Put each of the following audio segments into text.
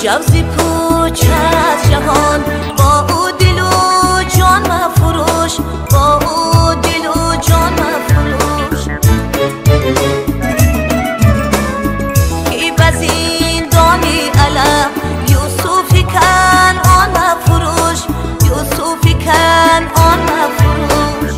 جوزی پوچ از جهان، با او دل و جان مفروش، با او دل و جان مفروش. کی بزین دانی علم یوسفی کن آن مفروش، یوسفی کن آن مفروش.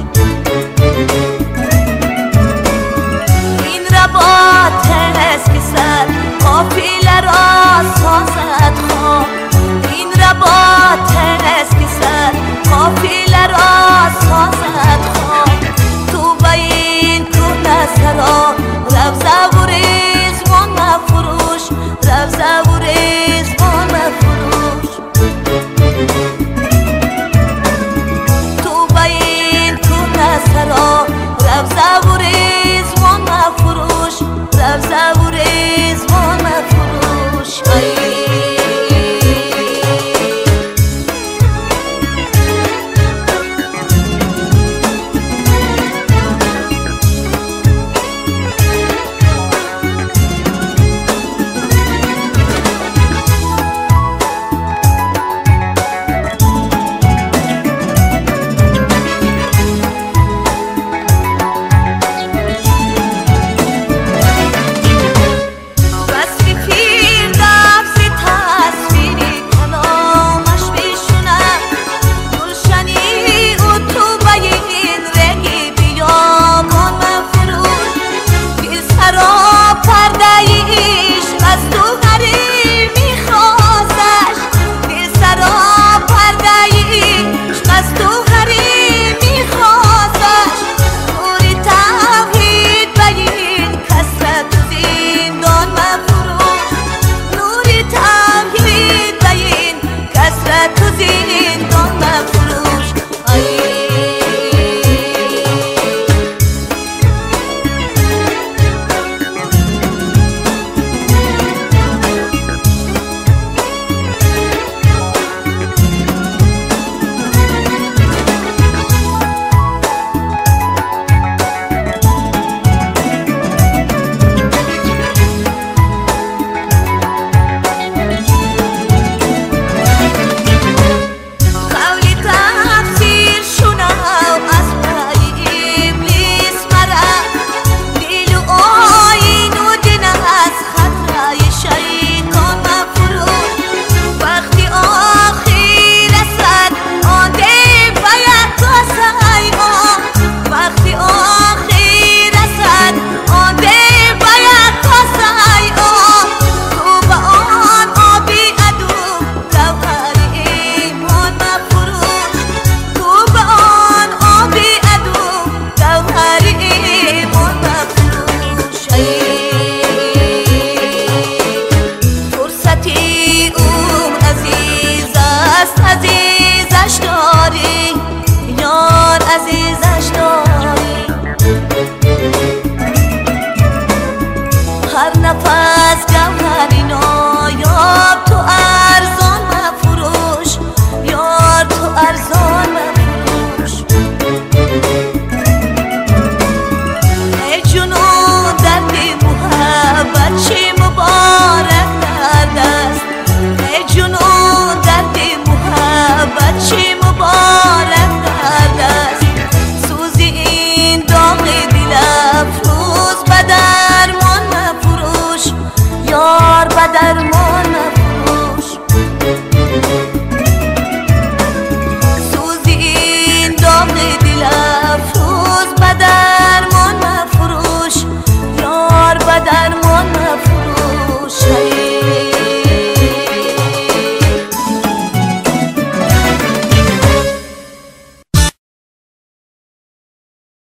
این رباط است که سر قافله را سازد خواب، این رباط است که سر قافله را سازد خواب. تو به این کوه سرا رفزه و رزوان مفروش، رفزه و رزوان مفروش. تو به این کوه سرا رفزه و رزوان مفروش، رفزه و رزوان مفروش. هر نفس جوهری نایاب، تو ارزان مفروش، یار تو ارزان مفروش. ای جنون درد محبت چی